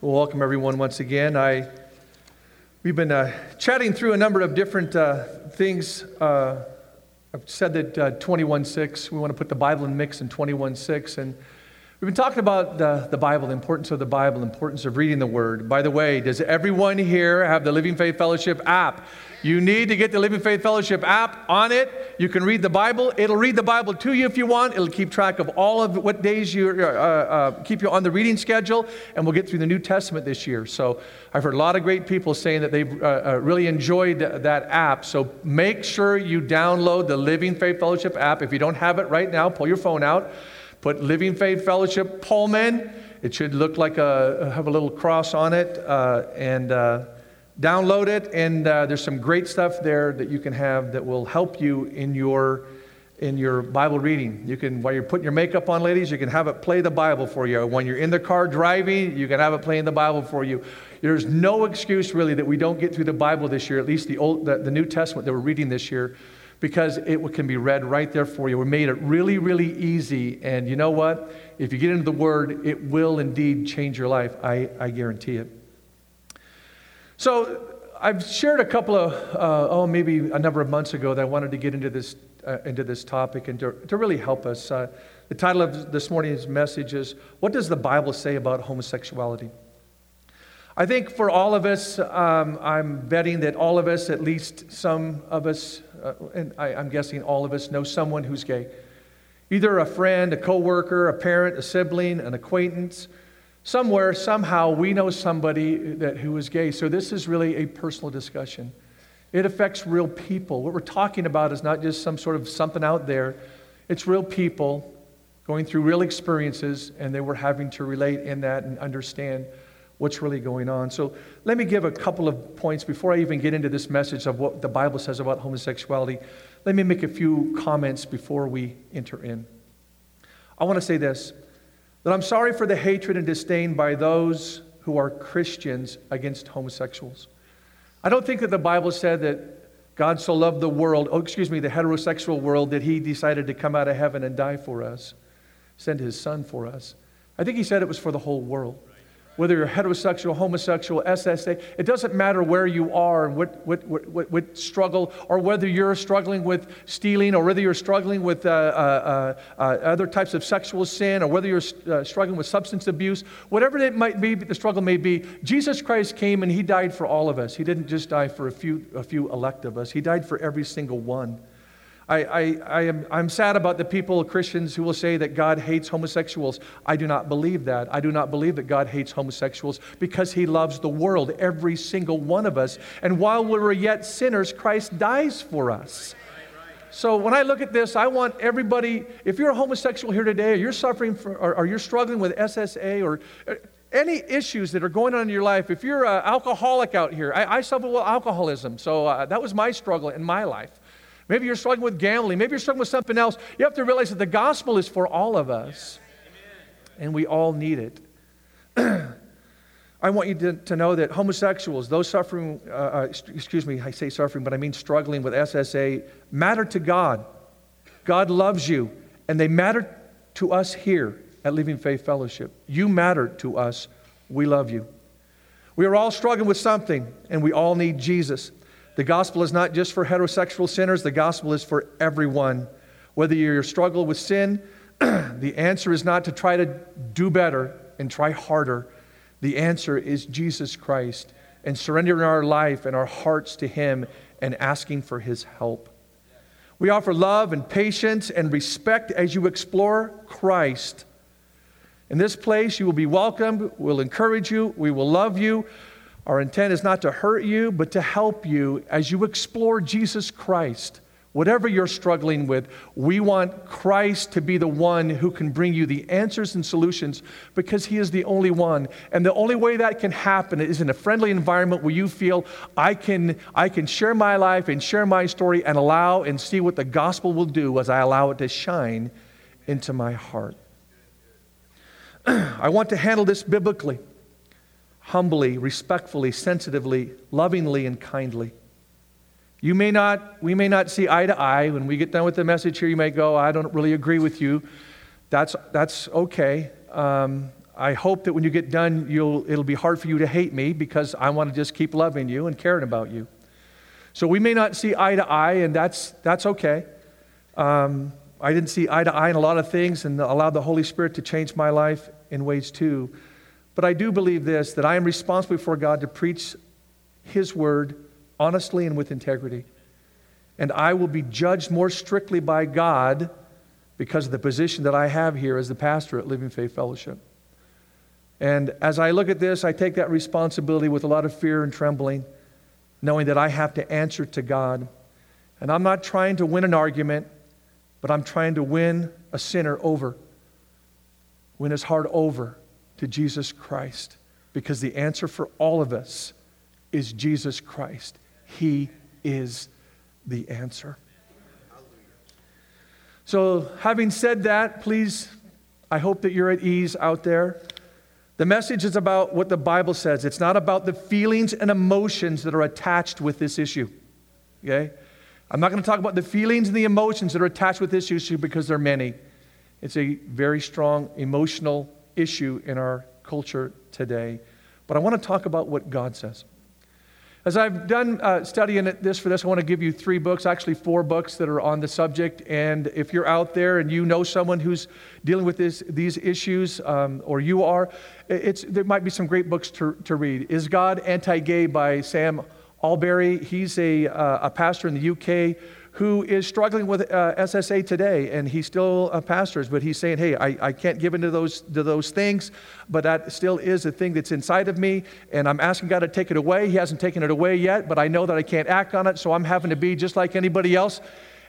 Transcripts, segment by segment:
Well, welcome everyone once again. We've been chatting through a number of different things. I've said that 21:6, we want to put the Bible in the mix in 21:6, and we've been talking about the Bible, the importance of the Bible, the importance of reading the Word. By the way, does everyone here have the Living Faith Fellowship app? You need to get the Living Faith Fellowship app. On it, you can read the Bible. It'll read the Bible to you if you want. It'll keep track of all of what days you keep you on the reading schedule, and we'll get through the New Testament this year. So I've heard a lot of great people saying that they've really enjoyed that app. So make sure you download the Living Faith Fellowship app. If you don't have it right now, pull your phone out. Put Living Faith Fellowship Pullman. It should look like have a little cross on it, and download it. And there's some great stuff there that you can have that will help you in your Bible reading. You can, while you're putting your makeup on, ladies, you can have it play the Bible for you. When you're in the car driving, you can have it playing the Bible for you. There's no excuse really that we don't get through the Bible this year, at least the New Testament that we're reading this year, because it can be read right there for you. We made it really, really easy. And you know what? If you get into the Word, it will indeed change your life. I guarantee it. So I've shared a couple of, maybe a number of months ago that I wanted to get into this topic and to really help us. The title of this morning's message is, What Does the Bible Say About Homosexuality? I think for all of us, I'm betting that all of us, at least some of us, and I'm guessing all of us know someone who's gay. Either a friend, a coworker, a parent, a sibling, an acquaintance. Somewhere, somehow, we know somebody who is gay. So this is really a personal discussion. It affects real people. What we're talking about is not just some sort of something out there. It's real people going through real experiences, and they were having to relate in that and understand what's really going on. So let me give a couple of points before I even get into this message of what the Bible says about homosexuality. Let me make a few comments before we enter in. I want to say this, that I'm sorry for the hatred and disdain by those who are Christians against homosexuals. I don't think that the Bible said that God so loved the heterosexual world, that He decided to come out of heaven and die for us, send His Son for us. I think He said it was for the whole world. Whether you're heterosexual, homosexual, SSA, it doesn't matter where you are and what struggle, or whether you're struggling with stealing, or whether you're struggling with other types of sexual sin, or whether you're struggling with substance abuse, whatever it might be, the struggle may be, Jesus Christ came and He died for all of us. He didn't just die for a few elect of us. He died for every single one. I'm sad about the people, Christians, who will say that God hates homosexuals. I do not believe that. I do not believe that God hates homosexuals, because He loves the world, every single one of us. And while we were yet sinners, Christ dies for us. So when I look at this, I want everybody, if you're a homosexual here today, or you're suffering or you're struggling with SSA, or any issues that are going on in your life, if you're an alcoholic out here, I suffer with alcoholism, so that was my struggle in my life. Maybe you're struggling with gambling. Maybe you're struggling with something else. You have to realize that the gospel is for all of us. And we all need it. I want you to know that homosexuals, those suffering, I say suffering, but I mean struggling with SSA, matter to God. God loves you. And they matter to us here at Living Faith Fellowship. You matter to us. We love you. We are all struggling with something, and we all need Jesus. The gospel is not just for heterosexual sinners. The gospel is for everyone. Whether you struggle with sin, the answer is not to try to do better and try harder. The answer is Jesus Christ, and surrendering our life and our hearts to Him and asking for His help. We offer love and patience and respect as you explore Christ. In this place, you will be welcomed. We'll encourage you. We will love you. Our intent is not to hurt you, but to help you as you explore Jesus Christ. Whatever you're struggling with, we want Christ to be the one who can bring you the answers and solutions, because He is the only one. And the only way that can happen is in a friendly environment where you feel I can share my life and share my story and allow and see what the gospel will do as I allow it to shine into my heart. I want to handle this biblically. Humbly, respectfully, sensitively, lovingly, and kindly. We may not see eye to eye. When we get done with the message here, you may go, I don't really agree with you. That's okay. I hope that when you get done, it'll be hard for you to hate me because I want to just keep loving you and caring about you. So we may not see eye to eye, and that's okay. I didn't see eye to eye in a lot of things and allowed the Holy Spirit to change my life in ways too. But I do believe this, that I am responsible before God to preach His word honestly and with integrity. And I will be judged more strictly by God because of the position that I have here as the pastor at Living Faith Fellowship. And as I look at this, I take that responsibility with a lot of fear and trembling, knowing that I have to answer to God. And I'm not trying to win an argument, but I'm trying to win a sinner over, win his heart over to Jesus Christ. Because the answer for all of us is Jesus Christ. He is the answer. So having said that, please, I hope that you're at ease out there. The message is about what the Bible says. It's not about the feelings and emotions that are attached with this issue. Okay? I'm not going to talk about the feelings and the emotions that are attached with this issue because there are many. It's a very strong emotional issue in our culture today. But I want to talk about what God says. As I've done studying for this, I want to give you 3 books, actually 4 books that are on the subject. And if you're out there and you know someone who's dealing with these issues, or you are, there might be some great books to read. Is God Anti-Gay by Sam Allberry? He's a pastor in the UK who is struggling with SSA today, and he still pastors, but he's saying, hey, I can't give into those things, but that still is a thing that's inside of me, and I'm asking God to take it away. He hasn't taken it away yet, but I know that I can't act on it, so I'm having to be just like anybody else.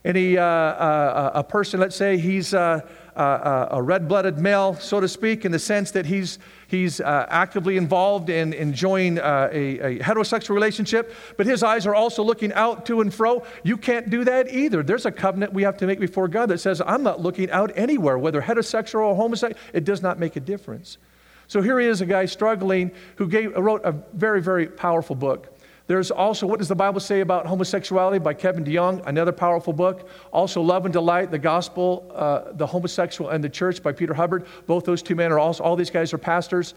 A person, let's say he's a red-blooded male, so to speak, in the sense that he's actively involved in enjoying a heterosexual relationship, but his eyes are also looking out to and fro. You can't do that either. There's a covenant we have to make before God that says, I'm not looking out anywhere, whether heterosexual or homosexual. It does not make a difference. So here he is, a guy struggling who wrote a very, very powerful book. There's also What Does the Bible Say About Homosexuality by Kevin DeYoung, another powerful book. Also Love and Delight, the Gospel, the Homosexual and the Church by Peter Hubbard. Both those 2 men all these guys are pastors.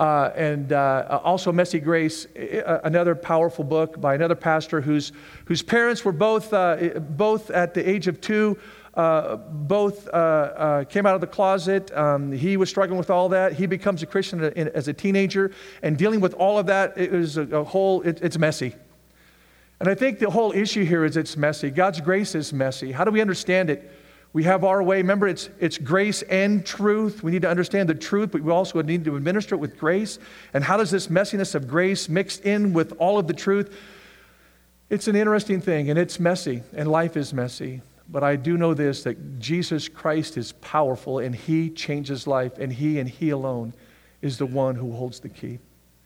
Also Messy Grace, another powerful book by another pastor whose parents were both at the age of 2. Both came out of the closet. He was struggling with all that. He becomes a Christian as a teenager, and dealing with all of that, it's messy. And I think the whole issue here is it's messy. God's grace is messy. How do we understand it? We have our way. Remember, it's grace and truth. We need to understand the truth, but we also need to administer it with grace. And how does this messiness of grace mixed in with all of the truth? It's an interesting thing, and it's messy, and life is messy. But I do know this, that Jesus Christ is powerful, and He changes life, and He alone is the one who holds the key.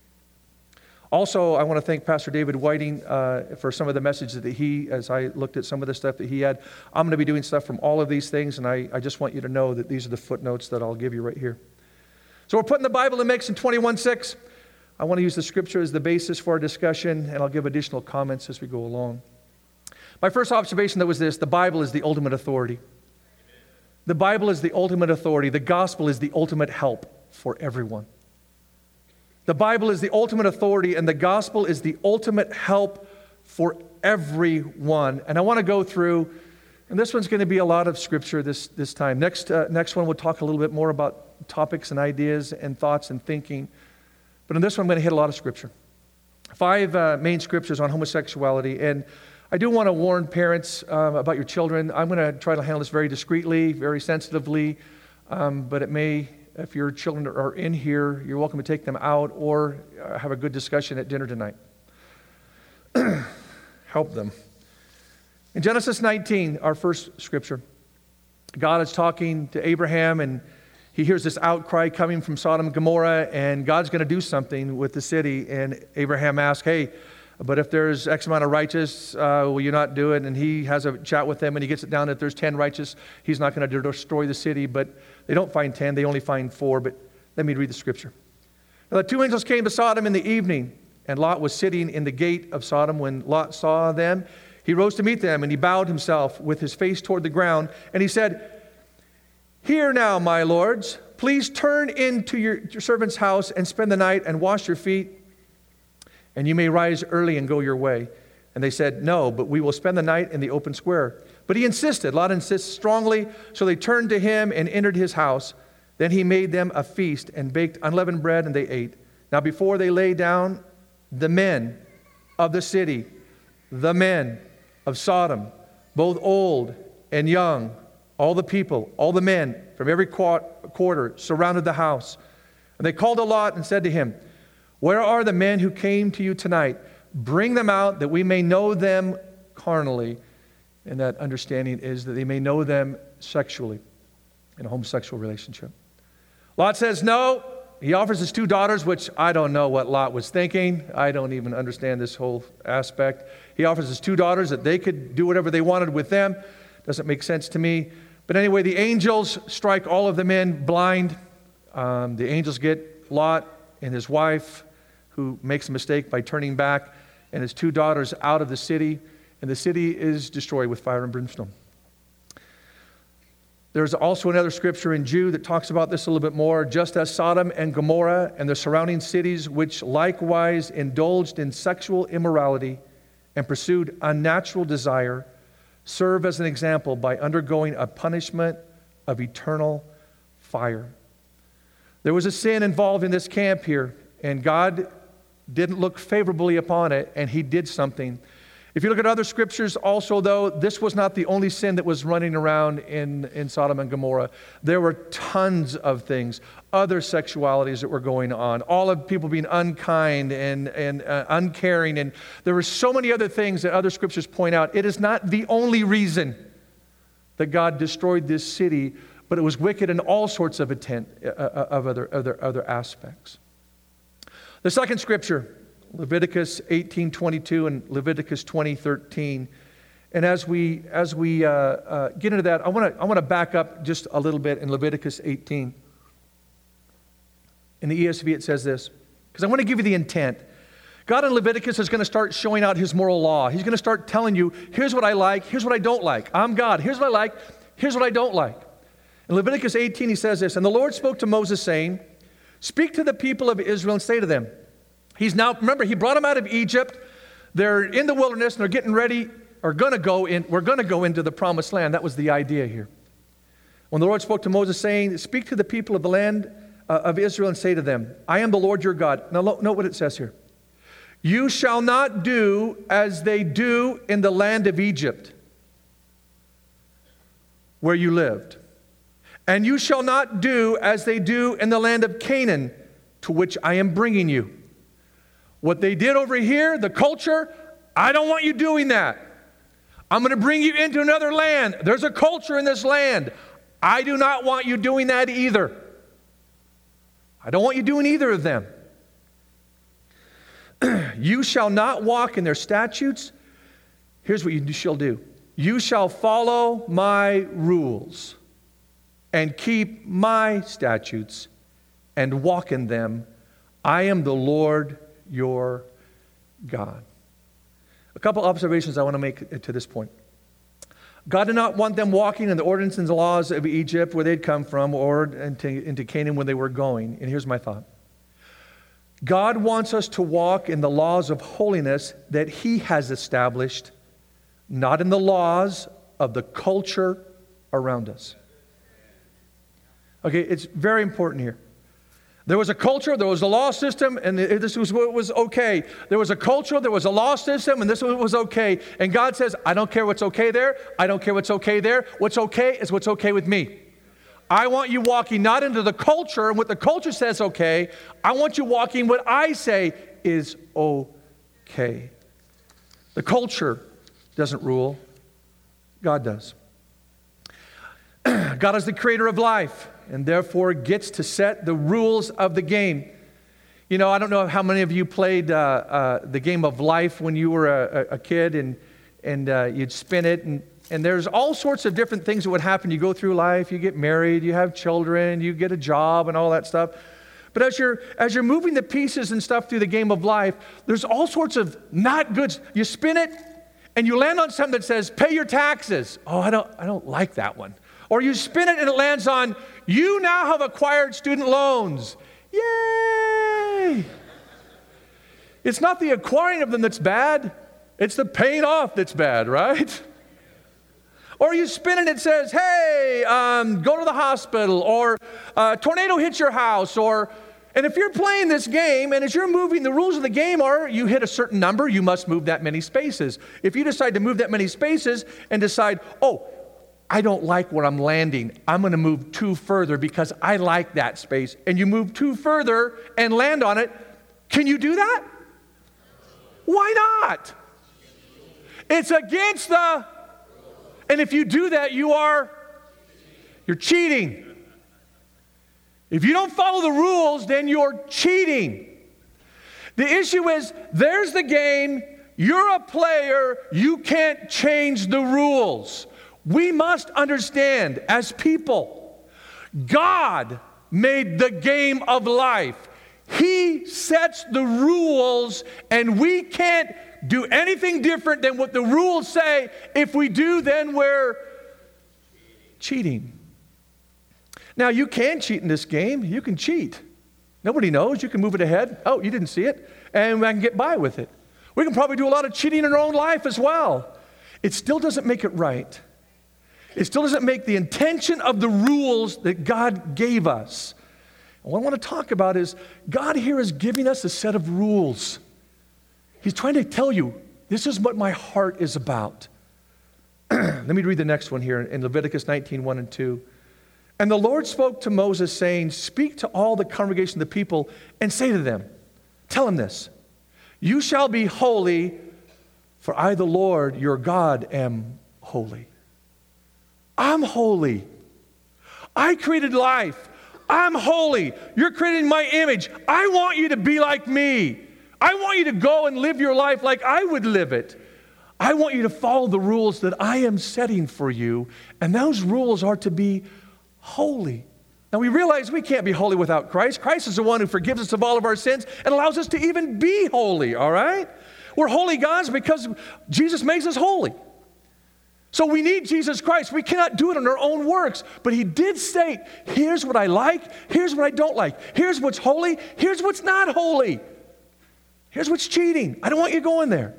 Also, I want to thank Pastor David Whiting for some of the messages that as I looked at some of the stuff that he had. I'm going to be doing stuff from all of these things, and I just want you to know that these are the footnotes that I'll give you right here. So we're putting the Bible in the mix in 21:6. I want to use the Scripture as the basis for our discussion, and I'll give additional comments as we go along. My first observation, though, was this: the Bible is the ultimate authority. The Bible is the ultimate authority. The gospel is the ultimate help for everyone. The Bible is the ultimate authority, and the gospel is the ultimate help for everyone. And I want to go through, and this one's going to be a lot of Scripture this time. Next one, we'll talk a little bit more about topics and ideas and thoughts and thinking. But in this one, I'm going to hit a lot of Scripture. 5 main Scriptures on homosexuality. And I do want to warn parents about your children. I'm going to try to handle this very discreetly, very sensitively, but it may, if your children are in here, you're welcome to take them out or have a good discussion at dinner tonight. Help them. In Genesis 19, our first Scripture, God is talking to Abraham, and he hears this outcry coming from Sodom and Gomorrah, and God's going to do something with the city. And Abraham asks, hey, but if there's X amount of righteous, will you not do it? And he has a chat with them, and he gets it down that if there's 10 righteous, he's not going to destroy the city. But they don't find 10, they only find 4. But let me read the Scripture. Now the 2 angels came to Sodom in the evening, and Lot was sitting in the gate of Sodom. When Lot saw them, he rose to meet them, and he bowed himself with his face toward the ground. And he said, hear now, my lords, please turn into your servant's house and spend the night and wash your feet, and you may rise early and go your way. And they said, no, but we will spend the night in the open square. But he insisted. Lot insists strongly. So they turned to him and entered his house. Then he made them a feast and baked unleavened bread, and they ate. Now before they lay down, the men of the city, the men of Sodom, both old and young, all the people, all the men from every quarter surrounded the house. And they called to Lot and said to him, where are the men who came to you tonight? Bring them out that we may know them carnally. And that understanding is that they may know them sexually in a homosexual relationship. Lot says no. He offers his 2 daughters, which I don't know what Lot was thinking. I don't even understand this whole aspect. He offers his 2 daughters that they could do whatever they wanted with them. Doesn't make sense to me. But anyway, the angels strike all of the men blind. The angels get Lot and his wife, who makes a mistake by turning back, and his 2 daughters out of the city, and the city is destroyed with fire and brimstone. There's also another scripture in Jude that talks about this a little bit more. Just as Sodom and Gomorrah and the surrounding cities, which likewise indulged in sexual immorality and pursued unnatural desire, serve as an example by undergoing a punishment of eternal fire. There was a sin involved in this camp here, and God didn't look favorably upon it, and he did something. If you look at other scriptures also, though, this was not the only sin that was running around in Sodom and Gomorrah. There were tons of things, other sexualities that were going on, all of people being unkind and uncaring, and there were so many other things that other scriptures point out. It is not the only reason that God destroyed this city, but it was wicked in all sorts of other aspects. The second scripture, Leviticus 18:22 and Leviticus 20:13. And as we get into that, I want to back up just a little bit in Leviticus 18. In the ESV it says this, because I want to give you the intent. God in Leviticus is going to start showing out his moral law. He's going to start telling you, here's what I like, here's what I don't like. I'm God. Here's what I like, here's what I don't like. In Leviticus 18 he says this, and the Lord spoke to Moses saying, speak to the people of Israel and say to them, remember, he brought them out of Egypt. They're in the wilderness and they're getting ready, we're going to go into the promised land. That was the idea here. When the Lord spoke to Moses saying, speak to the people of the land of Israel and say to them, I am the Lord your God. Now note what it says here. You shall not do as they do in the land of Egypt, where you lived. And you shall not do as they do in the land of Canaan, to which I am bringing you. What they did over here, the culture, I don't want you doing that. I'm going to bring you into another land. There's a culture in this land. I do not want you doing that either. I don't want you doing either of them. You shall not walk in their statutes. Here's what you shall do. You shall follow my rules and keep my statutes and walk in them. I am the Lord your God. A couple observations I want to make to this point. God did not want them walking in the ordinances and the laws of Egypt where they'd come from or into Canaan when they were going. And here's my thought. God wants us to walk in the laws of holiness that he has established, not in the laws of the culture around us. Okay, it's very important here. There was a culture, there was a law system, and this was what was okay. There was a culture, there was a law system, and this was okay. And God says, I don't care what's okay there. I don't care what's okay there. What's okay is what's okay with me. I want you walking not into the culture and what the culture says okay. I want you walking what I say is okay. The culture doesn't rule. God does. God is the creator of life and therefore gets to set the rules of the game. You know, I don't know how many of you played the game of life when you were a kid and you'd spin it and there's all sorts of different things that would happen. You go through life, you get married, you have children, you get a job and all that stuff. But as you're moving the pieces and stuff through the game of life, there's all sorts of not goods. You spin it and you land on something that says, pay your taxes. Oh, I don't like that one. Or you spin it and it lands on, you now have acquired student loans. Yay! It's not the acquiring of them that's bad. It's the paying off that's bad, right? Or you spin and it says, hey, go to the hospital, or tornado hits your house, and if you're playing this game and as you're moving, the rules of the game are you hit a certain number, you must move that many spaces. If you decide to move that many spaces and decide, oh, I don't like where I'm landing, I'm going to move 2 further because I like that space, and you move 2 further and land on it, can you do that? Why not? It's against the... And if you do that, you're cheating. If you don't follow the rules, then you're cheating. The issue is, there's the game, you're a player, you can't change the rules. We must understand, as people, God made the game of life. He sets the rules, and we can't do anything different than what the rules say. If we do, then we're cheating. Now, you can cheat in this game. You can cheat. Nobody knows. You can move it ahead. Oh, you didn't see it. And I can get by with it. We can probably do a lot of cheating in our own life as well. It still doesn't make it right. It still doesn't make the intention of the rules that God gave us. And what I want to talk about is God here is giving us a set of rules. He's trying to tell you, this is what my heart is about. Let me read the next one here in Leviticus 19, 1 and 2. And the Lord spoke to Moses, saying, speak to all the congregation of the people and say to them, tell them this, you shall be holy, for I, the Lord, your God, am holy. I'm holy. I created life. I'm holy. You're created in my image. I want you to be like me. I want you to go and live your life like I would live it. I want you to follow the rules that I am setting for you, and those rules are to be holy. Now, we realize we can't be holy without Christ. Christ is the one who forgives us of all of our sins and allows us to even be holy, all right? We're holy gods because Jesus makes us holy. So we need Jesus Christ. We cannot do it on our own works. But he did state, here's what I like, here's what I don't like. Here's what's holy, here's what's not holy. Here's what's cheating. I don't want you going there.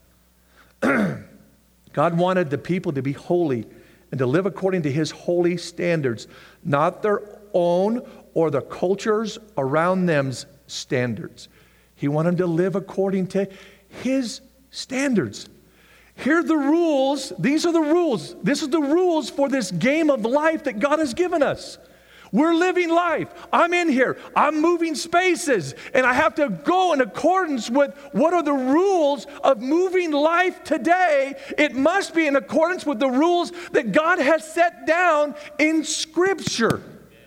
God wanted the people to be holy and to live according to his holy standards, not their own or the cultures around them's standards. He wanted them to live according to his standards. Here are the rules. These are the rules. This is the rules for this game of life that God has given us. We're living life. I'm in here. I'm moving spaces. And I have to go in accordance with what are the rules of moving life today. It must be in accordance with the rules that God has set down in Scripture.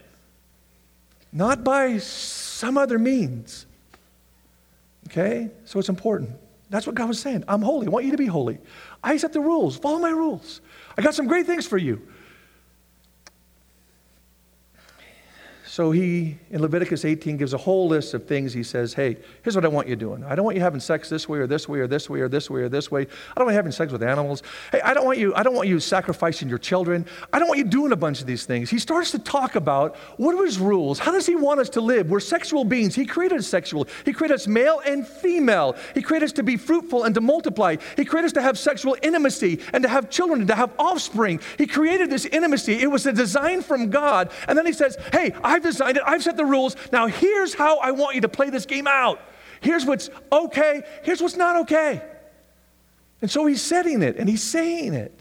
Not by some other means. Okay? So it's important. That's what God was saying. I'm holy. I want you to be holy. I set the rules. Follow my rules. I got some great things for you. So he, in Leviticus 18, gives a whole list of things. He says, hey, here's what I want you doing. I don't want you having sex this way or this way or this way or this way or this way. I don't want you having sex with animals. Hey, I don't want you sacrificing your children. I don't want you doing a bunch of these things. He starts to talk about what are his rules? How does he want us to live? We're sexual beings. He created us sexual. He created us male and female. He created us to be fruitful and to multiply. He created us to have sexual intimacy and to have children and to have offspring. He created this intimacy. It was a design from God. And then he says, hey, I've designed it. I've set the rules. Now here's how I want you to play this game out. Here's what's okay. Here's what's not okay. And so he's setting it and he's saying it.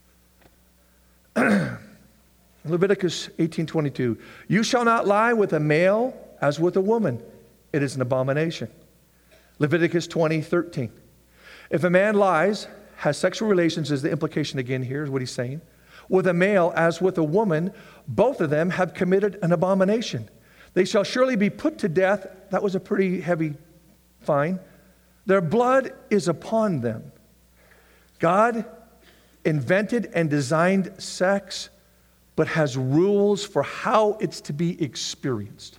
Leviticus 18:22. You shall not lie with a male as with a woman. It is an abomination. Leviticus 20:13. If a man lies, has sexual relations, is the implication again here, is what he's saying, with a male as with a woman, both of them have committed an abomination. They shall surely be put to death. That was a pretty heavy fine. Their blood is upon them. God invented and designed sex, but has rules for how it's to be experienced.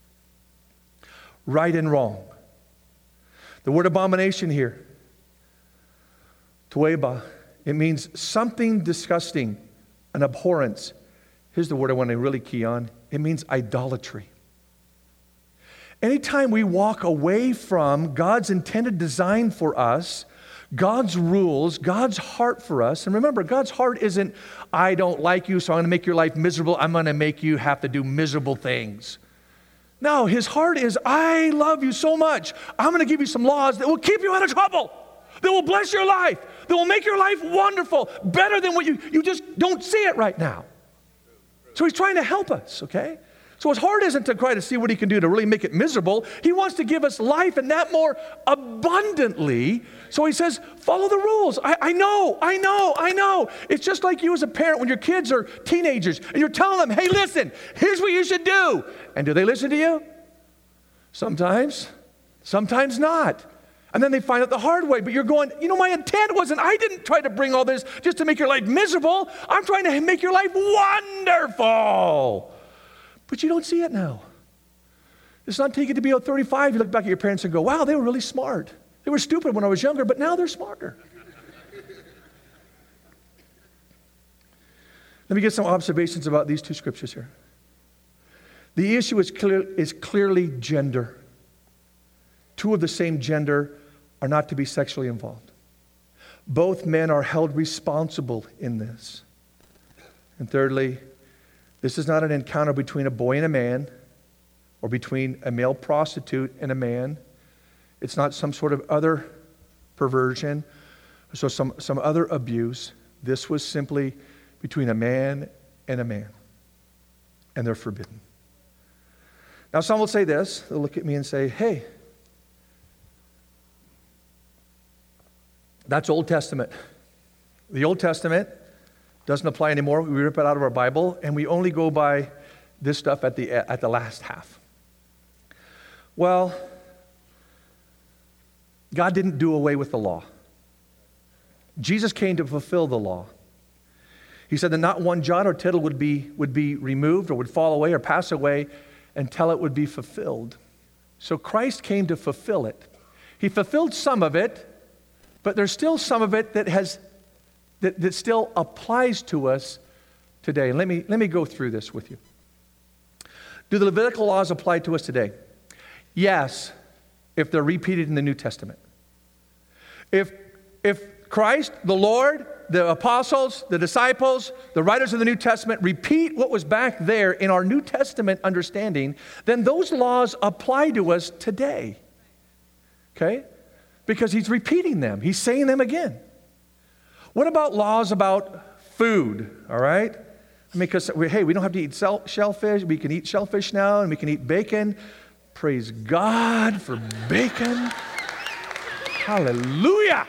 Right and wrong. The word abomination here, toeba, it means something disgusting, an abhorrence. Here's the word I want to really key on. It means idolatry. Anytime we walk away from God's intended design for us, God's rules, God's heart for us, and remember, God's heart isn't, I don't like you, so I'm going to make your life miserable. I'm going to make you have to do miserable things. No, his heart is, I love you so much. I'm going to give you some laws that will keep you out of trouble, that will bless your life, that will make your life wonderful, better than what you just don't see it right now. So he's trying to help us, okay? So his heart isn't to try to see what he can do to really make it miserable. He wants to give us life and that more abundantly. So he says, follow the rules. I know. It's just like you as a parent when your kids are teenagers and you're telling them, hey, listen, here's what you should do. And do they listen to you? Sometimes not. And then they find out the hard way. But you're going, my intent wasn't, I didn't try to bring all this just to make your life miserable. I'm trying to make your life wonderful. But you don't see it now. It's not taking to be 35. You look back at your parents and go, wow, they were really smart. They were stupid when I was younger, but now they're smarter. Let me get some observations about these two scriptures here. The issue is clearly gender. Two of the same gender are not to be sexually involved. Both men are held responsible in this. And thirdly, this is not an encounter between a boy and a man or between a male prostitute and a man. It's not some sort of other perversion, so some other abuse. This was simply between a man and a man, and they're forbidden. Now, some will say this. They'll look at me and say, hey, that's Old Testament. The Old Testament doesn't apply anymore. We rip it out of our Bible, and we only go by this stuff at the last half. Well, God didn't do away with the law. Jesus came to fulfill the law. He said that not one jot or tittle would be removed or would fall away or pass away until it would be fulfilled. So Christ came to fulfill it. He fulfilled some of it, but there's still some of it that still applies to us today. And let me go through this with you. Do the Levitical laws apply to us today? Yes, if they're repeated in the New Testament. If Christ, the Lord, the apostles, the disciples, the writers of the New Testament repeat what was back there in our New Testament understanding, then those laws apply to us today. Okay? Because he's repeating them. He's saying them again. What about laws about food, all right? I mean, because, hey, we don't have to eat shellfish. We can eat shellfish now, and we can eat bacon. Praise God for bacon. Hallelujah.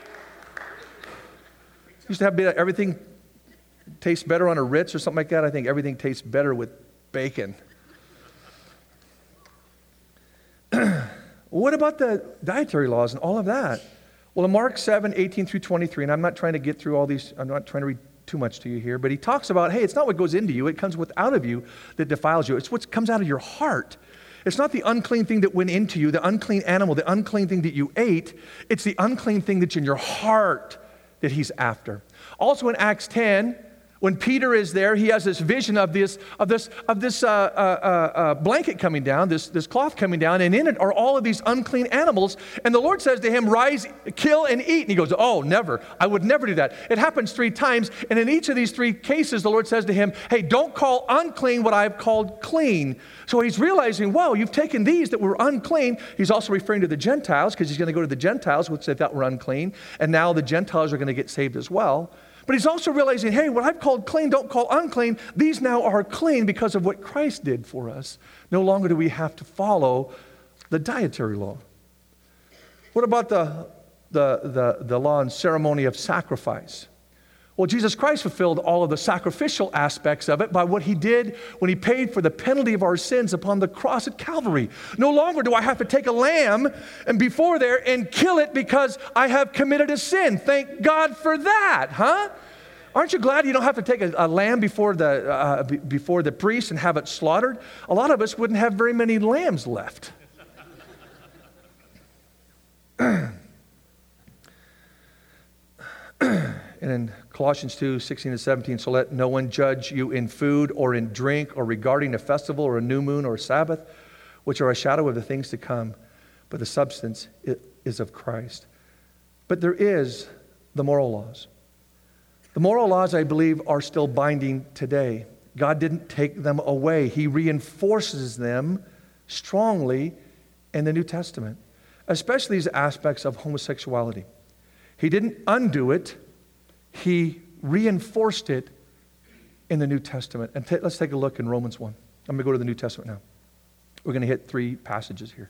Used to have everything tastes better on a Ritz or something like that. I think everything tastes better with bacon. What about the dietary laws and all of that? Well, in Mark 7:18 through 23, and I'm not trying to get through all these, I'm not trying to read too much to you here, but he talks about, hey, it's not what goes into you, it comes out of you that defiles you. It's what comes out of your heart. It's not the unclean thing that went into you, the unclean animal, the unclean thing that you ate. It's the unclean thing that's in your heart that he's after. Also in Acts 10, when Peter is there, he has this vision of this blanket coming down, this cloth coming down, and in it are all of these unclean animals. And the Lord says to him, rise, kill, and eat. And he goes, oh, never. I would never do that. It happens 3 times. And in each of these 3 cases, the Lord says to him, hey, don't call unclean what I've called clean. So he's realizing, wow, you've taken these that were unclean. He's also referring to the Gentiles because he's going to go to the Gentiles, which they thought were unclean. And now the Gentiles are going to get saved as well. But he's also realizing, hey, what I've called clean, don't call unclean. These now are clean because of what Christ did for us. No longer do we have to follow the dietary law. What about the law and ceremony of sacrifice? Well, Jesus Christ fulfilled all of the sacrificial aspects of it by what he did when he paid for the penalty of our sins upon the cross at Calvary. No longer do I have to take a lamb and before there and kill it because I have committed a sin. Thank God for that, huh? Aren't you glad you don't have to take a lamb before the priest and have it slaughtered? A lot of us wouldn't have very many lambs left. And in Colossians 2, 16 and 17, so let no one judge you in food or in drink or regarding a festival or a new moon or a Sabbath, which are a shadow of the things to come, but the substance is of Christ. But there is the moral laws. The moral laws, I believe, are still binding today. God didn't take them away. He reinforces them strongly in the New Testament, especially these aspects of homosexuality. He didn't undo it. He reinforced it in the New Testament. And let's take a look in Romans 1. I'm going to go to the New Testament now. We're going to hit 3 passages here.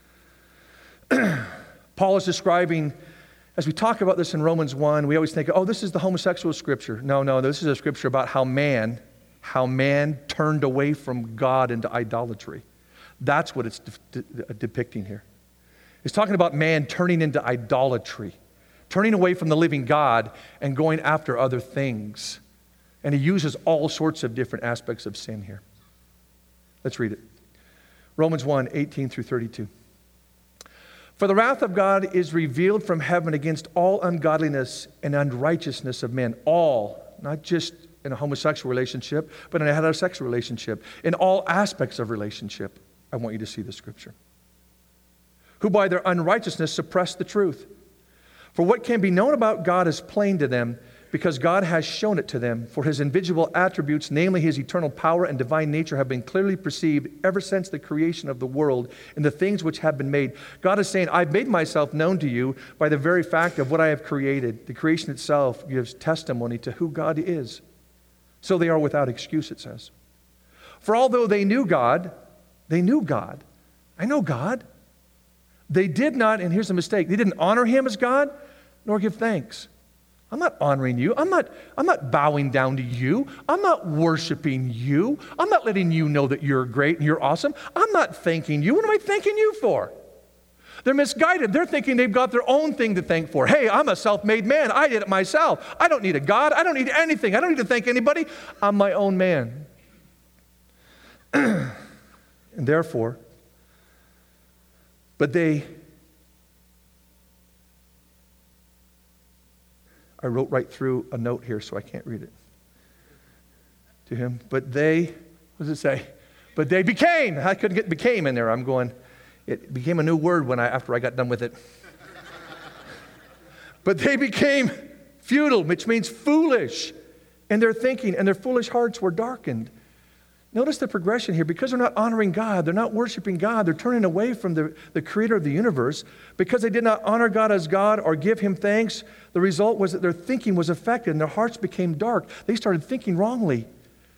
Paul is describing, as we talk about this in Romans 1, we always think, oh, this is the homosexual scripture. No, this is a scripture about how man turned away from God into idolatry. That's what it's depicting here. It's talking about man turning into idolatry, turning away from the living God and going after other things. And he uses all sorts of different aspects of sin here. Let's read it. Romans 1, 18 through 32. For the wrath of God is revealed from heaven against all ungodliness and unrighteousness of men. All, not just in a homosexual relationship, but in a heterosexual relationship. In all aspects of relationship. I want you to see the scripture. Who by their unrighteousness suppress the truth. For what can be known about God is plain to them, because God has shown it to them. For his invisible attributes, namely his eternal power and divine nature, have been clearly perceived ever since the creation of the world and the things which have been made. God is saying, I've made myself known to you by the very fact of what I have created. The creation itself gives testimony to who God is. So they are without excuse, it says. For although they knew God. I know God. They did not, and here's the mistake, they didn't honor him as God, nor give thanks. I'm not honoring you. I'm not bowing down to you. I'm not worshiping you. I'm not letting you know that you're great and you're awesome. I'm not thanking you. What am I thanking you for? They're misguided. They're thinking they've got their own thing to thank for. Hey, I'm a self-made man. I did it myself. I don't need a God. I don't need anything. I don't need to thank anybody. I'm my own man. And therefore, I wrote right through a note here, so I can't read it. To him, what does it say? But they became. I couldn't get became in there. I'm going, it became a new word after I got done with it. But they became futile, which means foolish. And their thinking and their foolish hearts were darkened. Notice the progression here. Because they're not honoring God, they're not worshiping God, they're turning away from the creator of the universe. Because they did not honor God as God or give him thanks, the result was that their thinking was affected and their hearts became dark. They started thinking wrongly.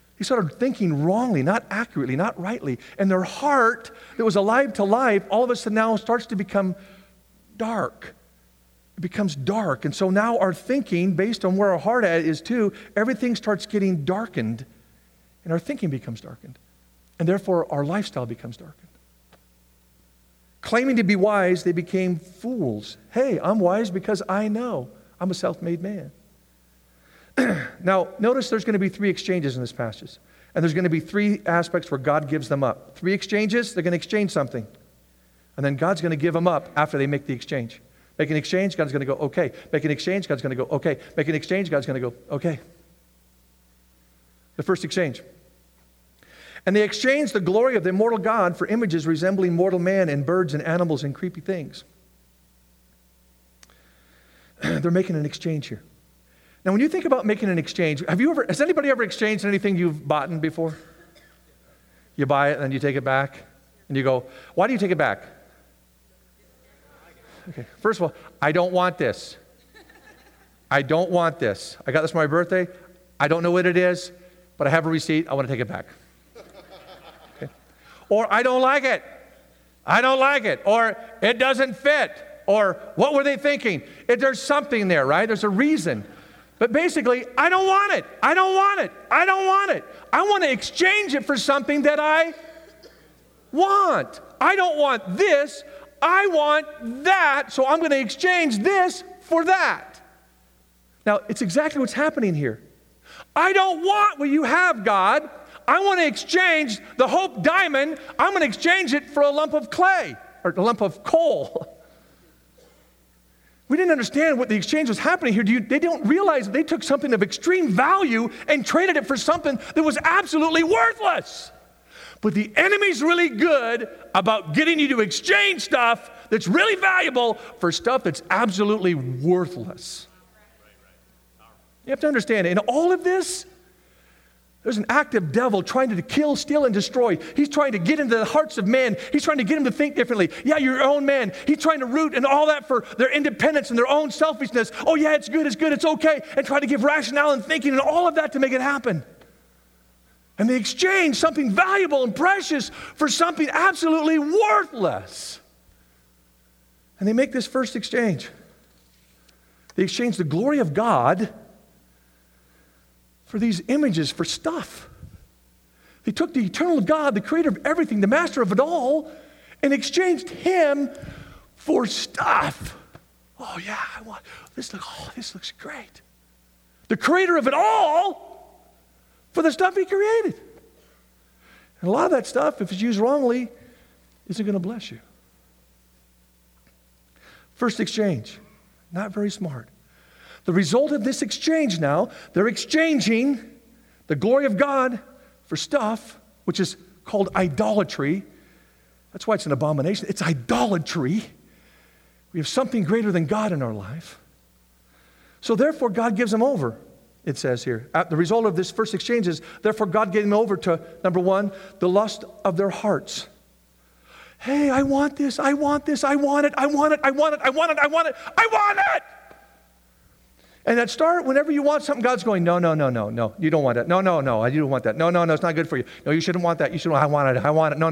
Not accurately, not rightly. And their heart that was alive to life, all of a sudden now starts to become dark. It becomes dark. And so now our thinking, based on where our heart is too, everything starts getting darkened. And our thinking becomes darkened. And therefore, our lifestyle becomes darkened. Claiming to be wise, they became fools. Hey, I'm wise because I know. I'm a self-made man. Now, notice there's going to be 3 exchanges in this passage. And there's going to be 3 aspects where God gives them up. 3 exchanges, they're going to exchange something. And then God's going to give them up after they make the exchange. Make an exchange, God's going to go, okay. Make an exchange, God's going to go, okay. Make an exchange, God's going to go, okay. The first exchange. And they exchanged the glory of the immortal God for images resembling mortal man and birds and animals and creepy things. They're making an exchange here. Now, when you think about making an exchange, has anybody ever exchanged anything you've bought before? You buy it and then you take it back and you go, why do you take it back? Okay, first of all, I don't want this. I don't want this. I got this for my birthday. I don't know what it is, but I have a receipt. I want to take it back. Or I don't like it. I don't like it. Or it doesn't fit. Or what were they thinking? There's something there, right? There's a reason. But basically, I don't want it. I don't want it. I don't want it. I want to exchange it for something that I want. I don't want this. I want that. So I'm going to exchange this for that. Now, it's exactly what's happening here. I don't want what you have, God. I want to exchange the Hope diamond. I'm going to exchange it for a lump of clay or a lump of coal. We didn't understand what the exchange was happening here. They don't realize that they took something of extreme value and traded it for something that was absolutely worthless. But the enemy's really good about getting you to exchange stuff that's really valuable for stuff that's absolutely worthless. You have to understand, in all of this, there's an active devil trying to kill, steal, and destroy. He's trying to get into the hearts of men. He's trying to get them to think differently. Yeah, you're your own man. He's trying to root and all that for their independence and their own selfishness. Oh yeah, it's good, it's okay. And try to give rationale and thinking and all of that to make it happen. And they exchange something valuable and precious for something absolutely worthless. And they make this first exchange. They exchange the glory of God for these images, for stuff. They took the eternal God, the creator of everything, the master of it all, and exchanged him for stuff. Oh yeah, I want this. This looks great. The creator of it all for the stuff he created. And a lot of that stuff, if it's used wrongly, isn't going to bless you. First exchange, not very smart. The result of this exchange now, they're exchanging the glory of God for stuff, which is called idolatry. That's why it's an abomination. It's idolatry. We have something greater than God in our life. So therefore, God gives them over, it says here. The result of this first exchange is, therefore, God gave them over to, number one, the lust of their hearts. Hey, I want this, I want this, I want it, I want it, I want it, I want it, I want it, I want it! And at start, whenever you want something, God's going, no, you don't want that. No, you don't want that. No, it's not good for you. No, you shouldn't want that. You shouldn't, I want it. No.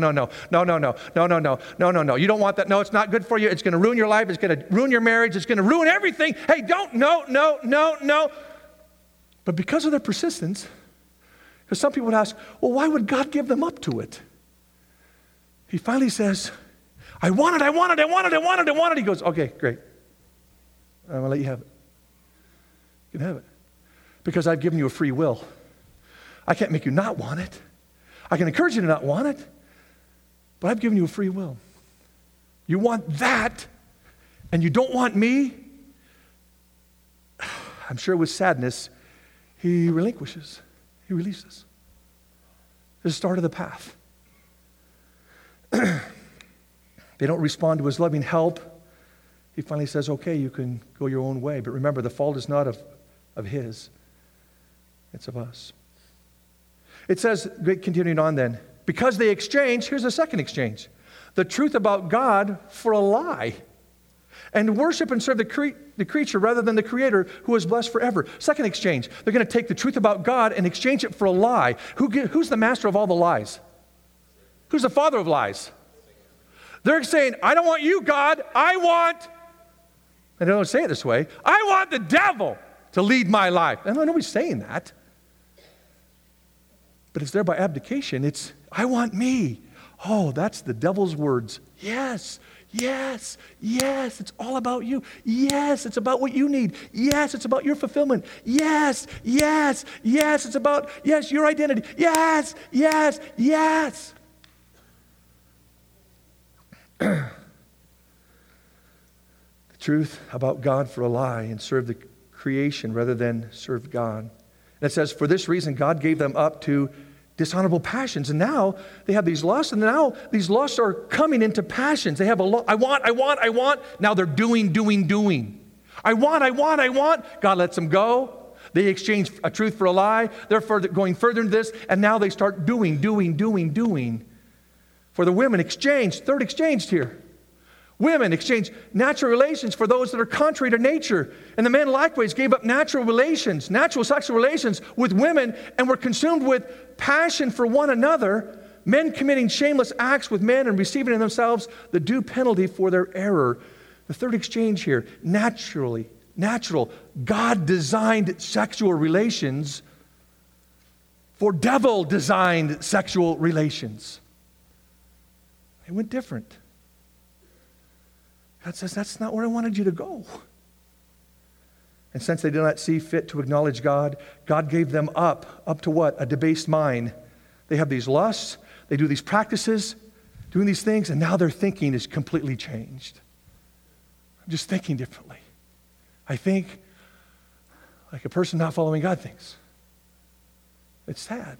You don't want that. No, it's not good for you. It's going to ruin your life. It's going to ruin your marriage. It's going to ruin everything. Hey, don't, no. But because of their persistence, because some people would ask, well, why would God give them up to it? He finally says, I want it. He goes, okay, great. I'm going to let you have it. You can have it. Because I've given you a free will. I can't make you not want it. I can encourage you to not want it. But I've given you a free will. You want that, and you don't want me. I'm sure with sadness, he relinquishes. He releases. It's the start of the path. They don't respond to his loving help. He finally says, okay, you can go your own way. But remember, the fault is not of his. It's of us. It says, continuing on then, because they exchange, here's the second exchange, the truth about God for a lie, and worship and serve the creature rather than the Creator who is blessed forever. Second exchange, they're going to take the truth about God and exchange it for a lie. Who's the master of all the lies? Who's the father of lies? They're saying, I don't want you, God. I want, and they don't say it this way, I want the devil to lead my life. And nobody's saying that. But it's there by abdication. It's, I want me. Oh, that's the devil's words. Yes. It's all about you. Yes, it's about what you need. Yes, it's about your fulfillment. Yes. It's about, your identity. Yes. The truth about God for a lie and serve the creation rather than serve God. And it says, for this reason, God gave them up to dishonorable passions. And now they have these lusts, and now these lusts are coming into passions. They have I want. Now they're doing. I want. God lets them go. They exchange a truth for a lie. They're going further into this, and now they start doing. For the women, third exchange here. Women exchange natural relations for those that are contrary to nature. And the men likewise gave up natural sexual relations with women and were consumed with passion for one another, men committing shameless acts with men and receiving in themselves the due penalty for their error. The third exchange here, natural, God-designed sexual relations for devil-designed sexual relations. It went different. God says, that's not where I wanted you to go. And since they did not see fit to acknowledge God, God gave them up to what? A debased mind. They have these lusts, they do these practices, doing these things, and now their thinking is completely changed. I'm just thinking differently. I think like a person not following God thinks. It's sad.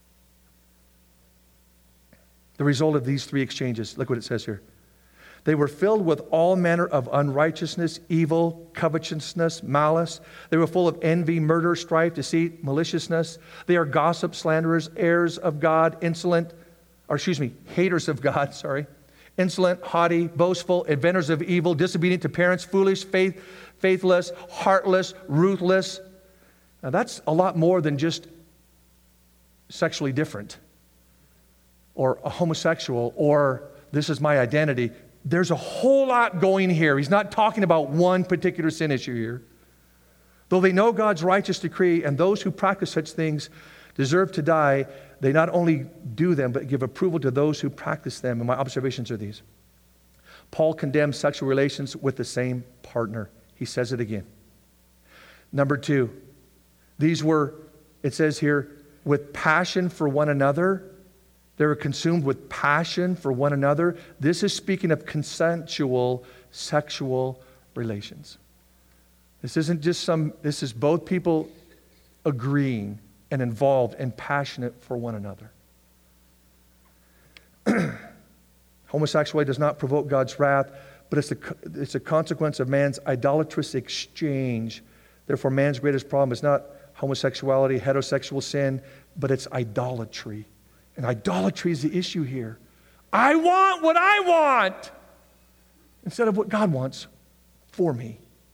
The result of these three exchanges, look what it says here. They were filled with all manner of unrighteousness, evil, covetousness, malice. They were full of envy, murder, strife, deceit, maliciousness. They are gossips, slanderers, heirs of God, haters of God, insolent, haughty, boastful, inventors of evil, disobedient to parents, foolish, faithless, heartless, ruthless. Now that's a lot more than just sexually different or a homosexual or this is my identity. There's a whole lot going here. He's not talking about one particular sin issue here. Though they know God's righteous decree and those who practice such things deserve to die, they not only do them, but give approval to those who practice them. And my observations are these. Paul condemns sexual relations with the same partner. He says it again. Number two, these were, it says here, with passion for one another. They were consumed with passion for one another. This is speaking of consensual sexual relations. This isn't just this is both people agreeing and involved and passionate for one another. Homosexuality does not provoke God's wrath, but it's a consequence of man's idolatrous exchange. Therefore, man's greatest problem is not homosexuality, heterosexual sin, but it's idolatry. And idolatry is the issue here. I want what I want instead of what God wants for me.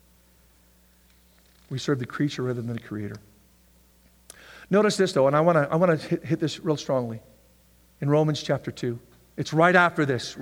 We serve the creature rather than the creator. Notice this, though, and I want to hit this real strongly. In Romans chapter 2. It's right after this.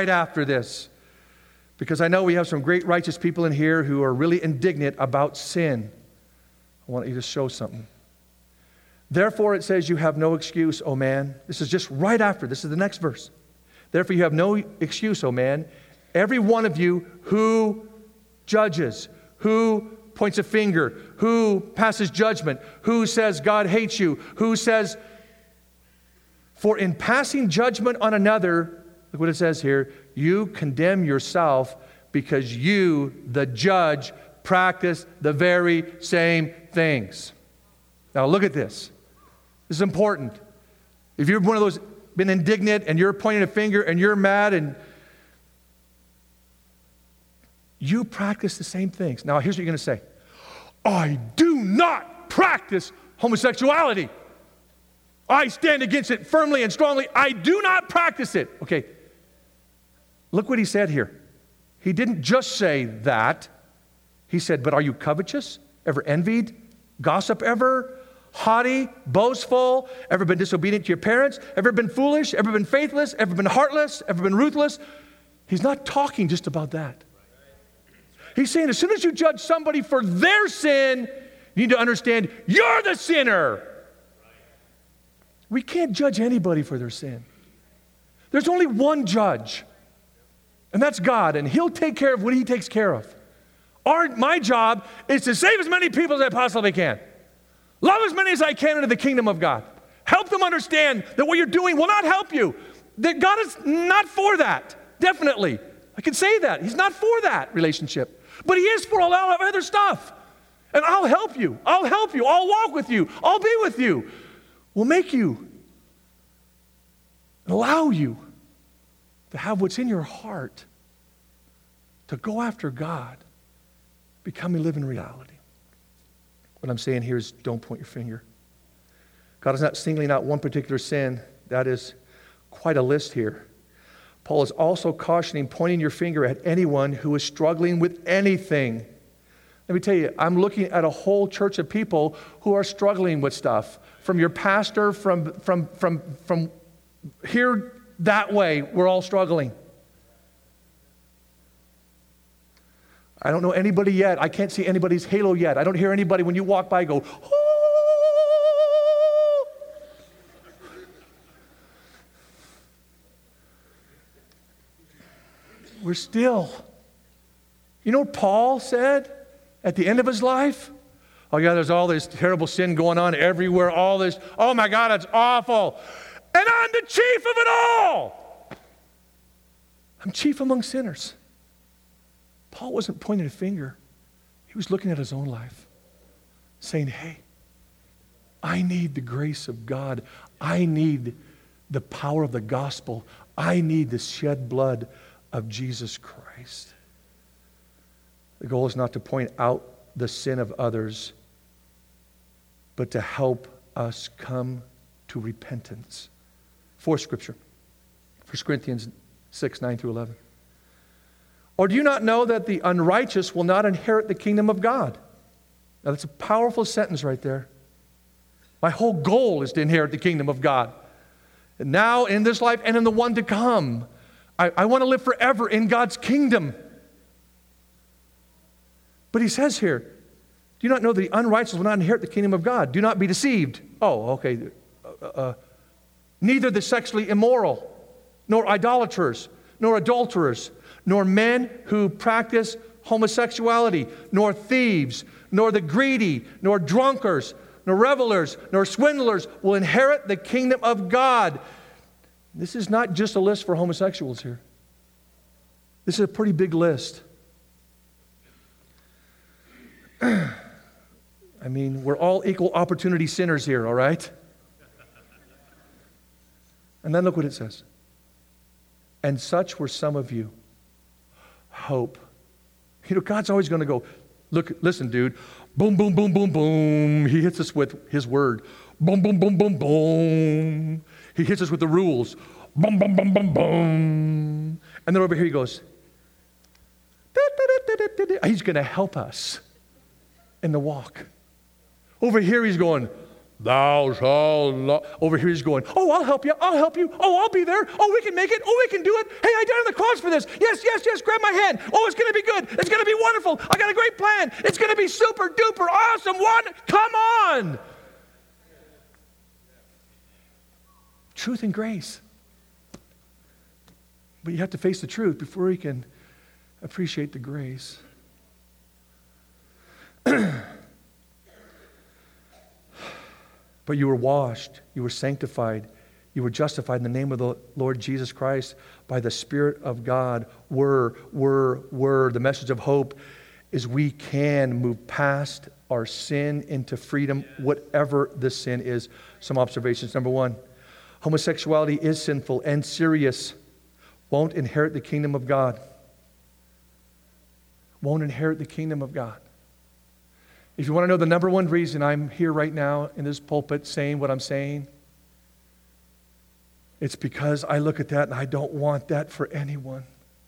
Because I know we have some great righteous people in here who are really indignant about sin. I want you to show something. Therefore, it says, you have no excuse, O man. This is just right after. This is the next verse. Therefore, you have no excuse, O man. Every one of you who judges, who points a finger, who passes judgment, who says God hates you, who says, for in passing judgment on another, look what it says here, you condemn yourself because you, the judge, practice the very same things. Now look at this. This is important. If you're one of those been indignant and you're pointing a finger and you're mad and you practice the same things. Now here's what you're going to say. I do not practice homosexuality. I stand against it firmly and strongly. I do not practice it. Okay. Look what he said here. He didn't just say that. He said, but are you covetous? Ever envied? Gossip ever? Haughty? Boastful? Ever been disobedient to your parents? Ever been foolish? Ever been faithless? Ever been heartless? Ever been ruthless? He's not talking just about that. He's saying as soon as you judge somebody for their sin, you need to understand you're the sinner. We can't judge anybody for their sin. There's only one judge, and that's God, and He'll take care of what He takes care of. My job is to save as many people as I possibly can. Love as many as I can into the kingdom of God. Help them understand that what you're doing will not help you. That God is not for that. Definitely. I can say that. He's not for that relationship. But He is for a lot of other stuff. And I'll help you. I'll help you. I'll walk with you. I'll be with you. We'll make you and allow you to have what's in your heart to go after God, becoming living reality. What I'm saying here is don't point your finger. God is not singling out one particular sin. That is quite a list here. Paul is also cautioning pointing your finger at anyone who is struggling with anything. Let me tell you, I'm looking at a whole church of people who are struggling with stuff. From your pastor, from here that way, we're all struggling. I don't know anybody yet. I can't see anybody's halo yet. I don't hear anybody when you walk by go, oh. We're still. You know what Paul said at the end of his life? Oh yeah, there's all this terrible sin going on everywhere, all this, oh my God, it's awful. And I'm the chief of it all. I'm chief among sinners. Paul wasn't pointing a finger. He was looking at his own life, saying, hey, I need the grace of God. I need the power of the gospel. I need the shed blood of Jesus Christ. The goal is not to point out the sin of others, but to help us come to repentance. Fourth scripture, 1 Corinthians 6, 9 through 11. Or do you not know that the unrighteous will not inherit the kingdom of God? Now that's a powerful sentence right there. My whole goal is to inherit the kingdom of God. And now in this life and in the one to come, I want to live forever in God's kingdom. But he says here, do you not know the unrighteous will not inherit the kingdom of God? Do not be deceived. Oh, okay. Neither the sexually immoral, nor idolaters, nor adulterers, nor men who practice homosexuality, nor thieves, nor the greedy, nor drunkards, nor revelers, nor swindlers will inherit the kingdom of God. This is not just a list for homosexuals here. This is a pretty big list. I mean, we're all equal opportunity sinners here, all right? And then look what it says. And such were some of you. Hope. You know, God's always going to go, look, listen, dude. Boom, boom, boom, boom, boom. He hits us with His word. Boom, boom, boom, boom, boom. He hits us with the rules. Boom, boom, boom, boom, boom. And then over here he goes. He's going to help us in the walk. Over here he's going, thou shalt not. Over here he's going, oh, I'll help you. I'll help you. Oh, I'll be there. Oh, we can make it. Oh, we can do it. Hey, I died on the cross for this. Yes, yes, yes. Grab my hand. Oh, it's going to be good. It's going to be wonderful. I got a great plan. It's going to be super duper awesome. Come on. Truth and grace. But you have to face the truth before you can appreciate the grace. But you were washed, you were sanctified, you were justified in the name of the Lord Jesus Christ by the Spirit of God. The message of hope is we can move past our sin into freedom, whatever the sin is. Some observations. Number one, homosexuality is sinful and serious. Won't inherit the kingdom of God. Won't inherit the kingdom of God. If you want to know the number one reason I'm here right now in this pulpit saying what I'm saying, it's because I look at that and I don't want that for anyone.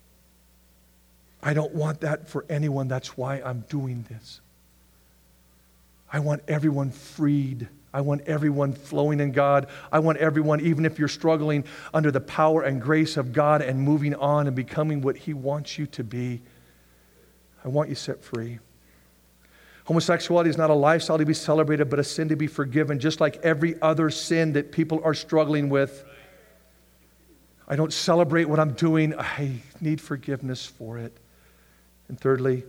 I don't want that for anyone. That's why I'm doing this. I want everyone freed. I want everyone flowing in God. I want everyone, even if you're struggling, under the power and grace of God and moving on and becoming what He wants you to be. I want you set free. Homosexuality is not a lifestyle to be celebrated, but a sin to be forgiven, just like every other sin that people are struggling with. I don't celebrate what I'm doing. I need forgiveness for it. And thirdly,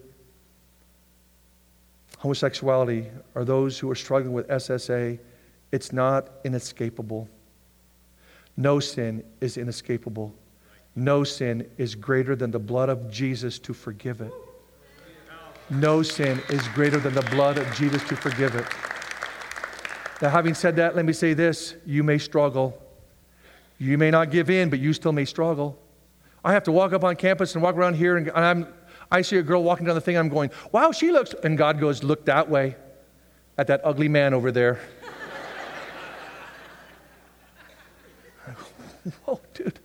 homosexuality are those who are struggling with SSA. It's not inescapable. No sin is inescapable. No sin is greater than the blood of Jesus to forgive it. No sin is greater than the blood of Jesus to forgive it. Now, having said that, let me say this. You may struggle. You may not give in, but you still may struggle. I have to walk up on campus and walk around here, and I see a girl walking down the thing, and I'm going, wow, she looks, and God goes, look that way, at that ugly man over there. Whoa, dude.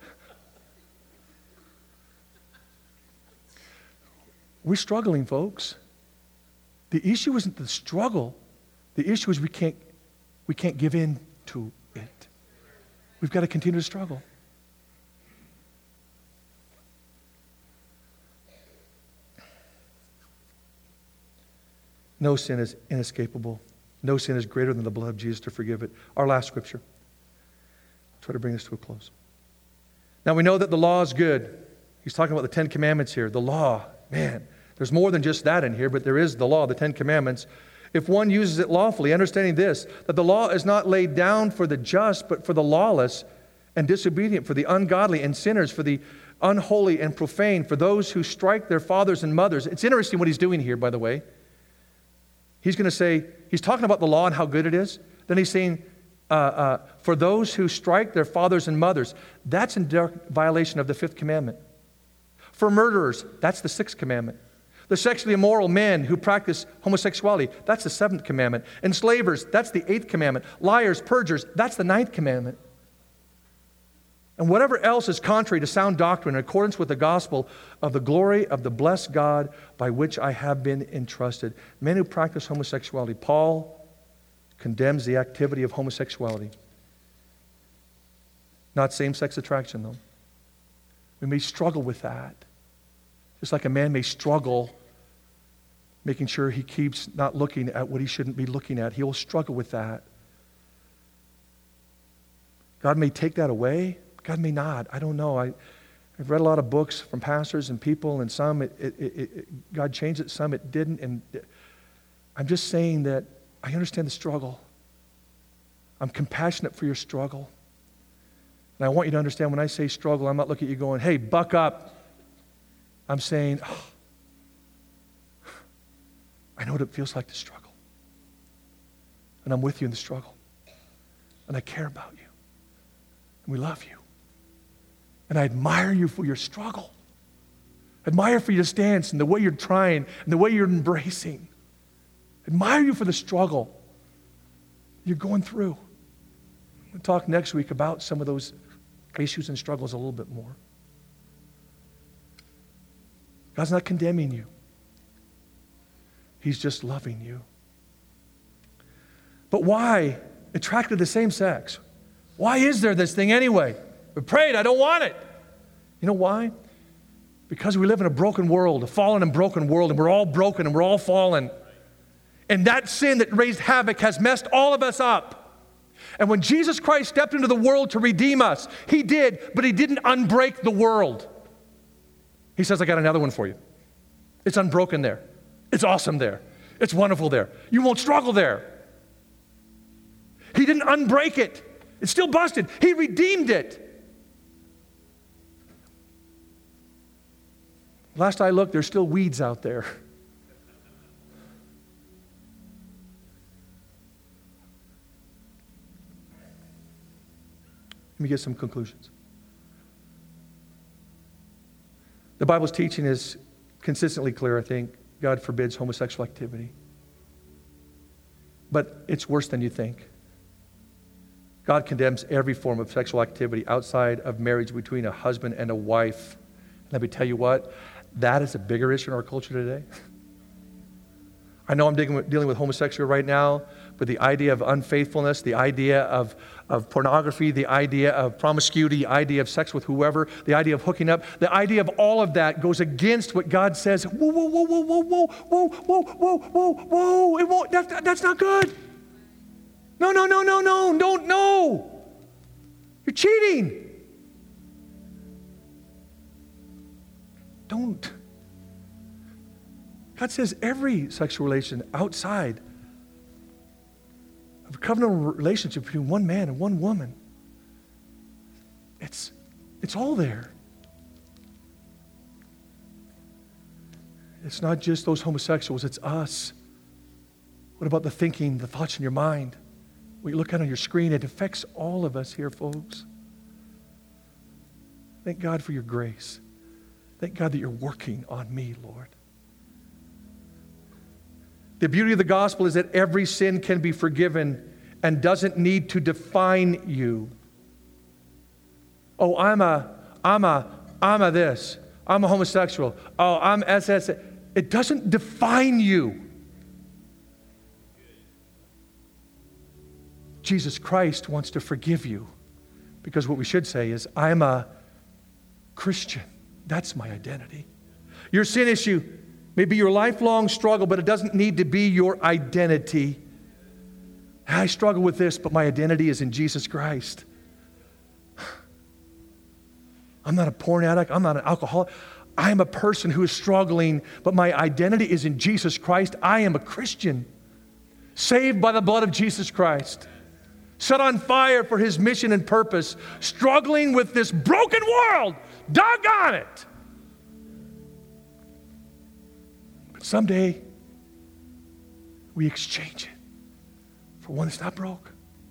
We're struggling, folks. The issue isn't the struggle. The issue is we can't give in to it. We've got to continue to struggle. No sin is inescapable. No sin is greater than the blood of Jesus to forgive it. Our last scripture. I'll try to bring this to a close. Now we know that the law is good. He's talking about the 10 Commandments here. The law, man. There's more than just that in here, but there is the law, the 10 Commandments. If one uses it lawfully, understanding this, that the law is not laid down for the just, but for the lawless and disobedient, for the ungodly and sinners, for the unholy and profane, for those who strike their fathers and mothers. It's interesting what he's doing here, by the way. He's going to say, he's talking about the law and how good it is. Then he's saying, for those who strike their fathers and mothers, that's in direct violation of the 5th commandment. For murderers, that's the 6th commandment. The sexually immoral men who practice homosexuality, that's the 7th commandment. Enslavers, that's the 8th commandment. Liars, perjurers, that's the 9th commandment. And whatever else is contrary to sound doctrine in accordance with the gospel of the glory of the blessed God by which I have been entrusted. Men who practice homosexuality. Paul condemns the activity of homosexuality. Not same-sex attraction, though. We may struggle with that. Just like a man may struggle making sure he keeps not looking at what he shouldn't be looking at. He will struggle with that. God may take that away. God may not. I don't know. I've read a lot of books from pastors and people, and some God changed it, some it didn't. And I'm just saying that I understand the struggle. I'm compassionate for your struggle. And I want you to understand when I say struggle, I'm not looking at you going, hey, buck up. I'm saying, I know what it feels like to struggle. And I'm with you in the struggle. And I care about you. And we love you. And I admire you for your struggle. Admire for your stance and the way you're trying and the way you're embracing. Admire you for the struggle you're going through. We'll talk next week about some of those issues and struggles a little bit more. God's not condemning you. He's just loving you. But why attracted to the same sex? Why is there this thing anyway? We prayed, I don't want it. You know why? Because we live in a broken world, a fallen and broken world, and we're all broken and we're all fallen. And that sin that raised havoc has messed all of us up. And when Jesus Christ stepped into the world to redeem us, He did, but He didn't unbreak the world. He says, I got another one for you. It's unbroken there. It's awesome there. It's wonderful there. You won't struggle there. He didn't unbreak it. It's still busted. He redeemed it. Last I looked, there's still weeds out there. Let me get some conclusions. The Bible's teaching is consistently clear, I think. God forbids homosexual activity. But it's worse than you think. God condemns every form of sexual activity outside of marriage between a husband and a wife. Let me tell you what, that is a bigger issue in our culture today. I know I'm dealing with homosexuality right now, but the idea of unfaithfulness, the idea of pornography, the idea of promiscuity, the idea of sex with whoever, the idea of hooking up, the idea of all of that goes against what God says. Whoa, whoa, whoa, whoa, whoa, whoa, whoa, whoa, whoa, whoa, whoa, it won't, that's not good. No, don't, no. You're cheating. Don't. God says every sexual relation outside of a covenantal relationship between one man and one woman, it's all there. It's not just those homosexuals, it's us. What about the thinking, the thoughts in your mind? What you look at on your screen, it affects all of us here, folks. Thank God for your grace. Thank God that you're working on me, Lord. The beauty of the gospel is that every sin can be forgiven and doesn't need to define you. Oh, I'm a this. I'm a homosexual. Oh, I'm SS. It doesn't define you. Jesus Christ wants to forgive you. Because what we should say is, I'm a Christian. That's my identity. Your sin issue may be your lifelong struggle, but it doesn't need to be your identity. I struggle with this, but my identity is in Jesus Christ. I'm not a porn addict. I'm not an alcoholic. I am a person who is struggling, but my identity is in Jesus Christ. I am a Christian, saved by the blood of Jesus Christ, set on fire for His mission and purpose, struggling with this broken world Doggone it! But someday, we exchange it for one that's not broke.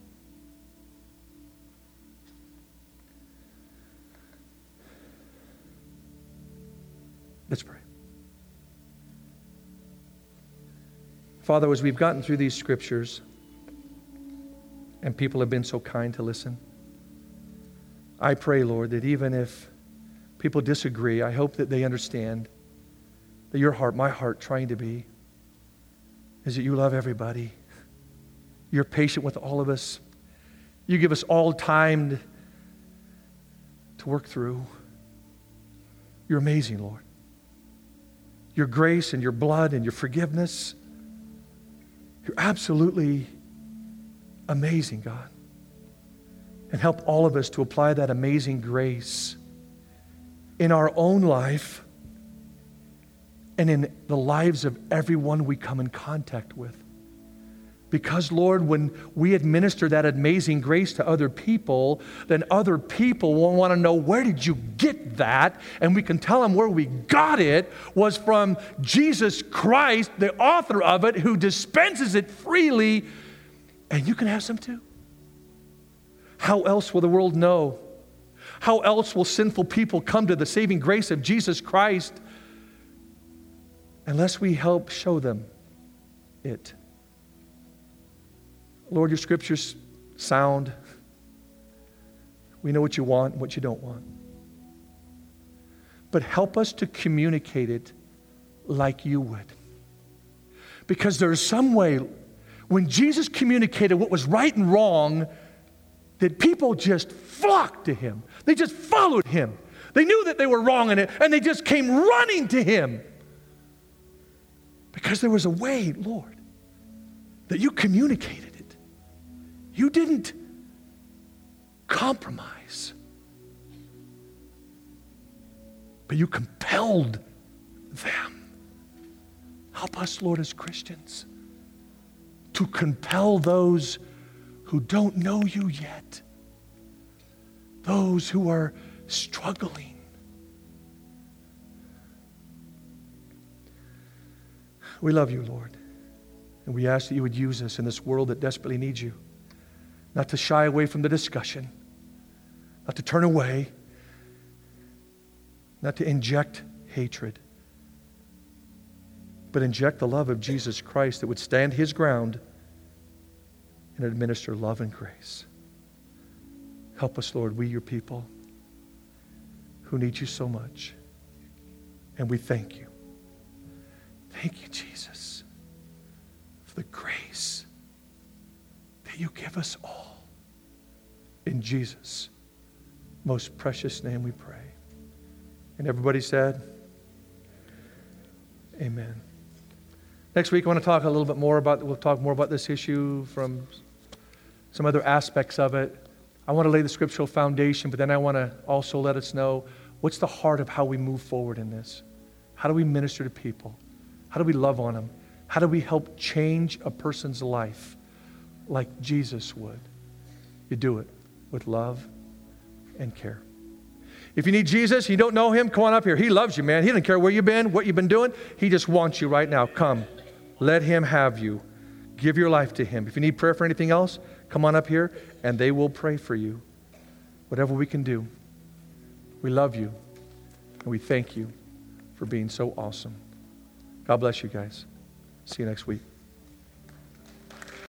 Let's pray. Father, as we've gotten through these scriptures, and people have been so kind to listen, I pray, Lord, that even if people disagree, I hope that they understand that your heart, my heart, trying to be, is that you love everybody. You're patient with all of us. You give us all time to work through. You're amazing, Lord. Your grace and your blood and your forgiveness, you're absolutely amazing, God. And help all of us to apply that amazing grace in our own life and in the lives of everyone we come in contact with. Because, Lord, when we administer that amazing grace to other people, then other people will want to know, where did you get that? And we can tell them where we got it was from Jesus Christ, the author of it, who dispenses it freely, and you can have some too. How else will the world know? How else will sinful people come to the saving grace of Jesus Christ unless we help show them it? Lord, your scriptures sound. We know what you want and what you don't want. But help us to communicate it like you would. Because there's some way, when Jesus communicated what was right and wrong, that people just flocked to him. They just followed him. They knew that they were wrong in it, and they just came running to him. Because there was a way, Lord, that you communicated. You didn't compromise, but you compelled them. Help us, Lord, as Christians, to compel those who don't know you yet, those who are struggling. We love you, Lord, and we ask that you would use us in this world that desperately needs you. Not to shy away from the discussion, not to turn away, not to inject hatred, but inject the love of Jesus Christ that would stand his ground and administer love and grace. Help us, Lord, we your people who need you so much. And we thank you. Thank you, Jesus, for the grace that you give us all. In Jesus' most precious name we pray. And everybody said, amen. Next week I want to talk a little bit more we'll talk more about this issue from some other aspects of it. I want to lay the scriptural foundation, but then I want to also let us know what's the heart of how we move forward in this. How do we minister to people? How do we love on them? How do we help change a person's life like Jesus would? You do it with love and care. If you need Jesus, you don't know him, come on up here. He loves you, man. He doesn't care where you've been, what you've been doing. He just wants you right now. Come. Let him have you. Give your life to him. If you need prayer for anything else, come on up here and they will pray for you. Whatever we can do. We love you and we thank you for being so awesome. God bless you guys. See you next week.